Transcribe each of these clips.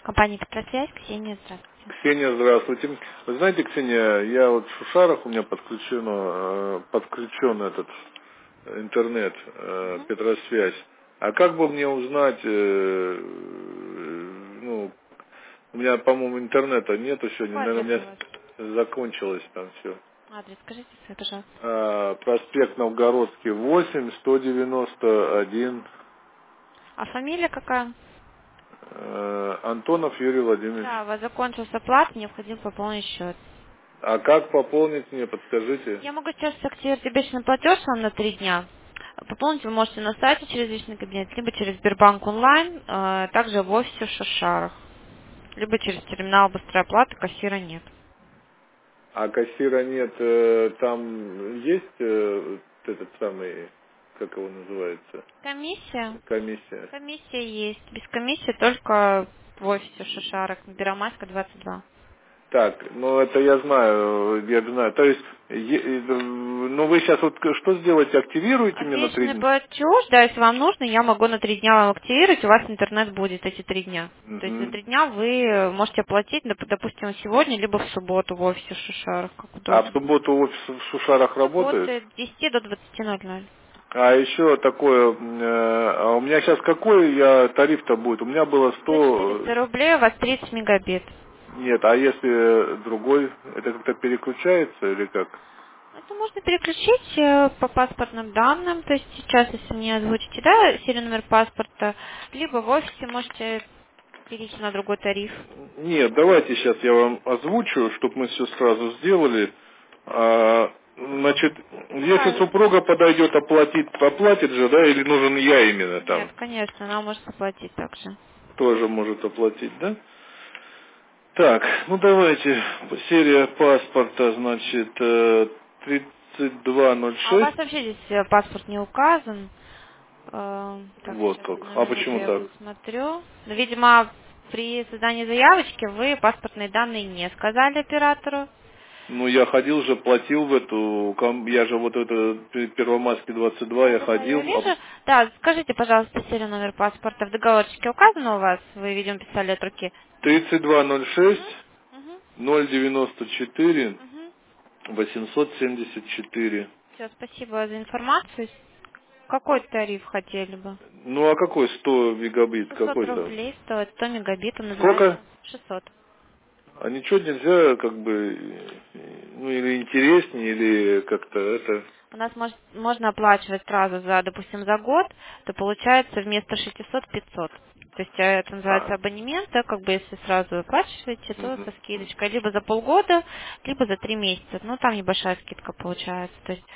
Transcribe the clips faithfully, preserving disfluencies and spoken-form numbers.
Компания «Петросвязь», Ксения, здравствуйте. Ксения, здравствуйте. Вы знаете, Ксения, я вот в Шушарах, у меня подключено, э, подключен этот интернет, э, Мгм. Петросвязь. А как бы мне узнать, э, э, ну, у меня, по-моему, интернета нету сегодня, Какой наверное, адрес у у вас? меня закончилось там все. Адрес скажите свой, пожалуйста. Проспект Новгородский, восемь, сто девяносто один, А фамилия какая? э, Антонов Юрий Владимирович. Да, у вас закончился плат, необходимо пополнить счет. А как пополнить мне, подскажите? Я могу сейчас активировать обещанный платеж вам на три дня. Пополнить вы можете на сайте через личный кабинет, либо через Сбербанк онлайн, э, также в офисе в Шашарах, либо через терминал быстрой оплаты, кассира нет. А кассира нет, э, там есть э, вот этот самый, как его называется, Комиссия? комиссия? Комиссия есть. Без комиссии только в офисе в Шашарах, на Первомайска, двадцать два. Так, ну это я знаю, я знаю. То есть, е- э, ну вы сейчас вот что сделаете, активируете мне на три Обещанный дня? платеж, да, если вам нужно, я могу на три дня вам активировать, у вас интернет будет эти три дня. То есть за Мгм. три дня вы можете оплатить, доп- допустим, сегодня, либо в субботу в офисе в Шишарах, как А в удобно. субботу офис в Шушарах работает? Работает с десяти до двадцати ноль ноль. А еще такое, э, а у меня сейчас какой я тариф-то будет? У меня было За сто, четыреста рублей у вас тридцать мегабит. нет, а если другой, это как-то переключается или как? Это можно переключить э, по паспортным данным, то есть сейчас, если мне озвучите, да, серийный номер паспорта, либо в офисе можете перейти на другой тариф. Нет, давайте сейчас я вам озвучу, чтобы мы все сразу сделали. А, значит, если Какая? супруга подойдет, оплатит, оплатит же, да, или нужен я именно Нет, там? конечно, она может оплатить также. Тоже может оплатить, да? Так, ну давайте, серия паспорта, значит, э, тридцать два ноль А у вас шесть. вообще здесь э, паспорт не указан. Э, Так, Вот сейчас, как. одну А минуту почему я так? посмотрю. Ну, видимо, при создании заявочки вы паспортные данные не сказали оператору. Ну, я ходил же, платил в эту, ком- я же вот это, П- Первомайский двадцать два, Да, я да, да, я ходил, а вижу. Да, скажите, пожалуйста, серию номер паспорта. В договорчике указано у вас? Вы, видимо, писали от руки. тридцать два ноль шесть Угу, угу, ноль девяносто четыре угу. восемьсот семьдесят четыре. Все, спасибо за информацию. Какой тариф хотели бы? Ну а какой сто мегабит, шестьсот какой там? рублей стоит, сто мегабитов Сколько? называется. шестьсот. А ничего нельзя, как бы, э, ну или интереснее, или как-то это. У нас мож- можно оплачивать сразу за, допустим, за год, то получается вместо шестисот пятьсот. То есть э, это А, называется абонемент, да, как бы если сразу оплачиваете, то мгм. со скидочкой либо за полгода, либо за три месяца. Ну, там небольшая скидка получается. То есть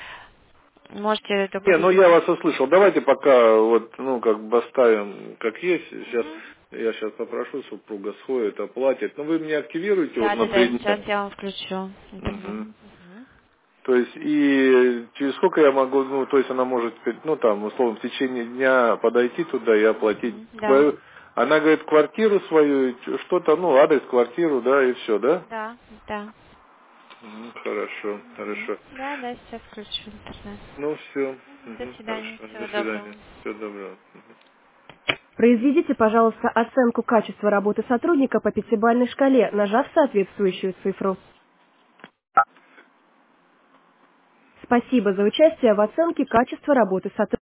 можете, Не, ну я допустим... вас услышал. Давайте пока вот, ну, как бы оставим как есть. Сейчас Мгм. я сейчас попрошу, супруга сходит, оплатит. Но вы мне активируете вот Да, на да, да, три сейчас дня. я вам включу интернет. Мгм. Мгм. То есть и через сколько я могу, ну, то есть она может, ну, там, условно, в течение дня подойти туда и оплатить Мгм. Да, свою, она говорит, квартиру свою, что-то, ну, адрес, квартиру, да, и все, да? да, да. Мгм, хорошо, Мгм. хорошо. Да, да, сейчас включу интернет. Ну, все, Мгм. До свидания, хорошо, до всего доброго. свидания, всего доброго. Произведите, пожалуйста, оценку качества работы сотрудника по пятибалльной шкале, нажав соответствующую цифру. Спасибо за участие в оценке качества работы сотрудника.